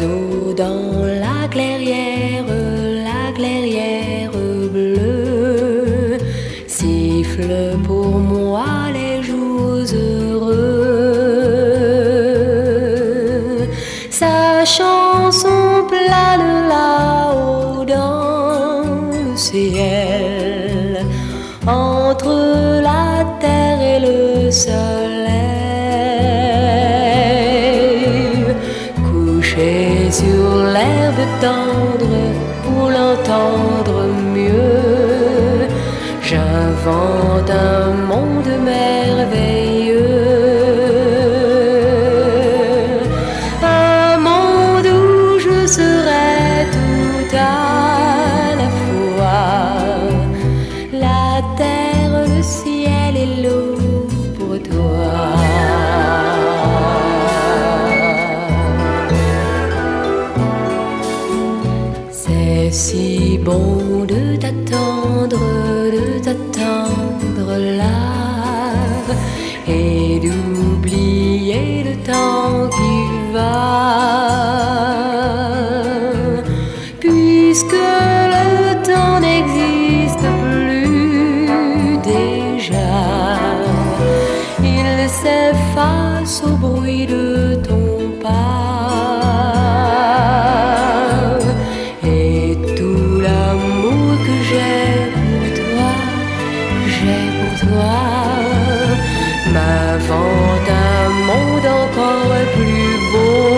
oiseaux dans la clairière bleue sifflent pour moi les jours heureux. Sa chanson plane là-haut dans le ciel, entre la terre et le soleil. Couché sur l'herbe tendre pour l'entendre mieux, j'invente un monde merveilleux. Un monde où je serai tout à la fois, la terre, le ciel et l'eau pour toi. C'est si bon de t'attendre là et d'oublier le temps qui va, puisque le temps n'existe plus déjà. Il s'efface au bruit de ton pas, et tout l'amour que j'ai pour toi, m'invente un monde encore plus beau.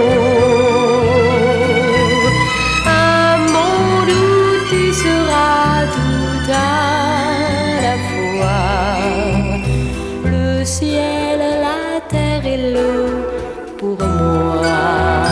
Un monde où tu seras tout à la fois, le ciel, la terre et l'eau pour moi.